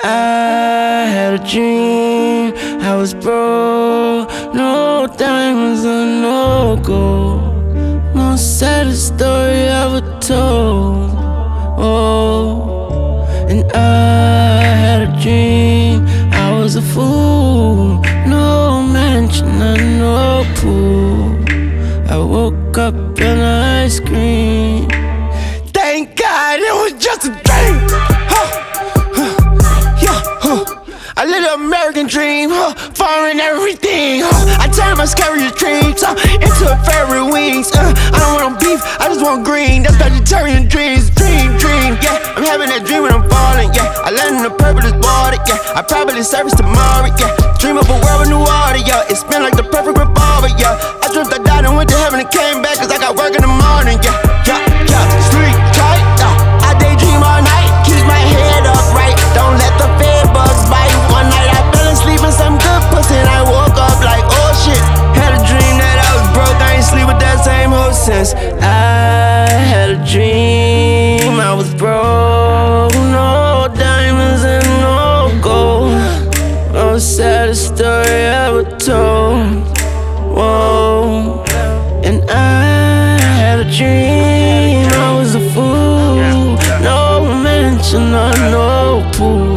I had a dream, I was broke, no diamonds and no gold. Most saddest story ever told. Oh, and I had a dream, I was a fool, no mansion and no pool. I woke up and I screamed, thank God it was just a dream. I live the American dream, foreign everything. I turn my scariest dreams into fairy wings. I don't want no beef, I just want green. That's vegetarian dreams, dream, yeah. I'm having that dream when I'm falling, yeah. I land in the purplest water, yeah. I probably surface tomorrow, yeah. Dream of a world with new water, yeah. It's been like the perfect revolver, yeah. I dreamt I died and went to heaven and came back, cause I got work in the morning, yeah. Sleep tight, I daydream all night. Keep my head up right, don't let the bed bugs bite. One night I fell asleep in some good pussy and I woke up like, oh shit. Had a dream that I was broke, I ain't sleep with that same hoe since. I had a dream, I was broke, no diamonds and no gold. Most saddest story ever told. Whoa, and I had a dream, I was a fool, no mansion or no pool.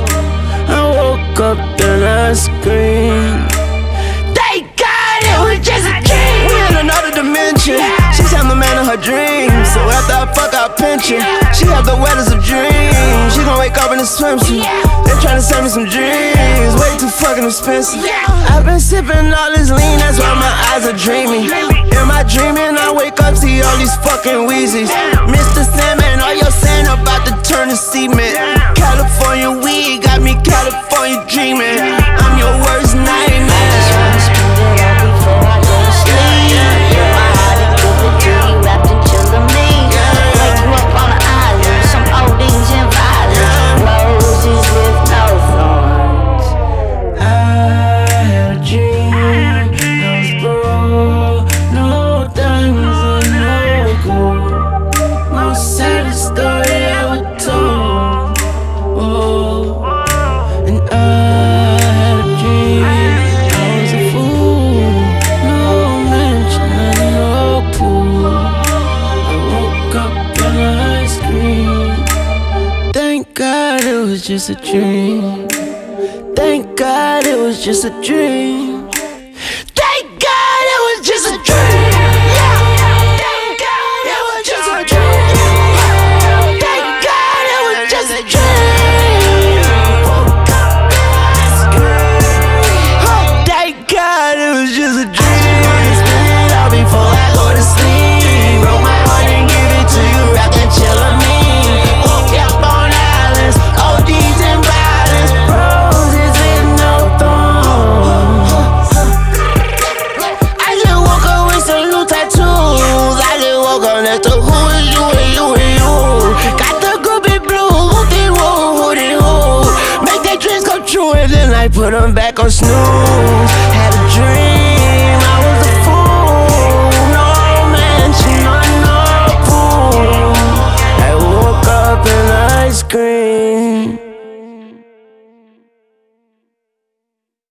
Up and I screamed, thank God it was just a dream. We in another dimension, she's having the man of her dreams. So after I fuck our pension, she have the wettest of dreams. She gon' wake up in a swimsuit, they tryna send me some dreams. Way too fucking expensive. I've been sipping all this lean, that's why my eyes are dreamy. In my dreaming, I wake up, see all these fucking Weezys. Mr. Sandman, all your sand about to turn to cement. California weed got me California dreaming. I'm your worst nightmare. I just wanna spend it all before I go to sleep. My heart is good to you, wrapped in chillin' Wake you up on the island, some ODs and violence, roses with no thorns. I had a dream, I was broke, no diamonds and no gold. Most saddest story ever told. Oh, and I had a dream, I was a fool, no mansion and no pool. I woke up and I screamed, thank God it was just a dream. Thank God it was just a dream. Thank God it was just a dream. Thank God it was just a dream. Thank God it was just a dream. Woke up and I screamed, thank God it was just a dream. Spend it all before I go to sleep. Broke my heart and give it to you, rock and chill on me. Woke up on islands, ODs and violence, roses with no thorns. I just woke up with some new tattoos. I just woke up next to who is you and you and you. Got the groupie blue, who did who. Make their dreams come true and then I put them back on snooze.